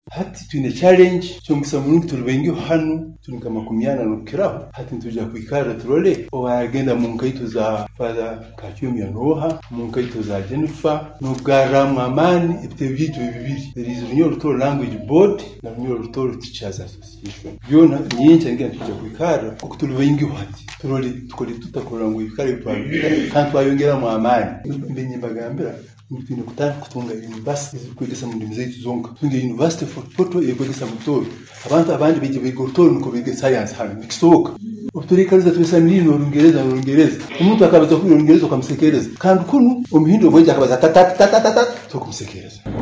hati twine challenge cyo ngisa mu turubengi hano tunika makumyana nokeraho hati tuja kwikara turole obagenda mu nkaito za Father Kacyumi Noha mu nkaito za Jennifer no Garam Amani ibyo bitu bibiri there is Runyoro Rutoro Language Board na Runyoro Rutoro Teachers Association yona nyinshi ngenda tuja kwikara okuturubengi hati turole tukole tutakora ngo ikare twabira kandi twayongera mu amani mbenye bagambira Mutino kutaka kutunga university kwegesa mu ndimi zetu zonka tunga university for poto yekwegesa mutoro abantu abandi bije bigotoro nuko bige science hano bikisoka uturikaliza twesa nino Rungereza umuntu akabaza ku Rungereza ukamsekereza kandi kuno umuhindo bwenge akabaza tata to kumsekereza